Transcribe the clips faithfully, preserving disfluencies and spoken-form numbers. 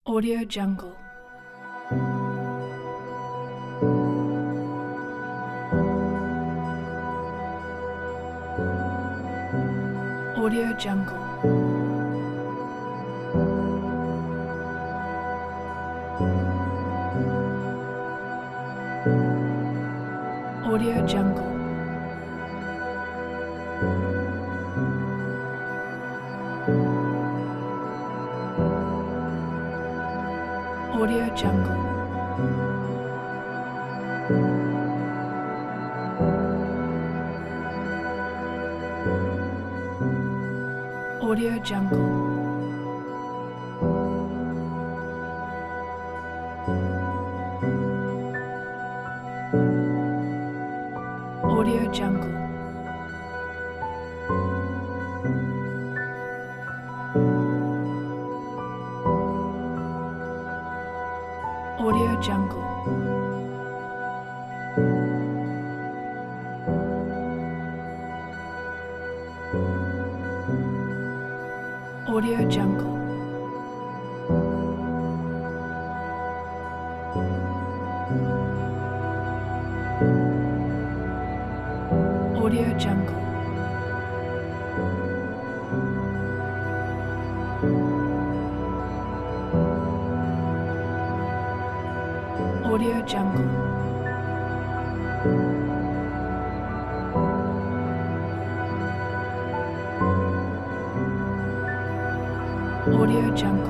Audio Jungle. Audio Jungle. Audio Jungle. Audio Jungle. Audio Jungle. Audio Jungle. Audio Jungle. Audio Jungle. Audio Jungle. Audio Jungle. Audio Jungle.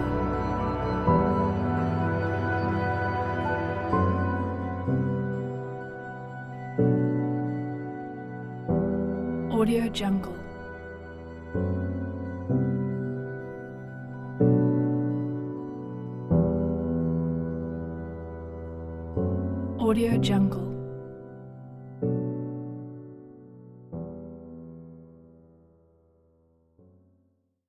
Audio Jungle. Audio Jungle.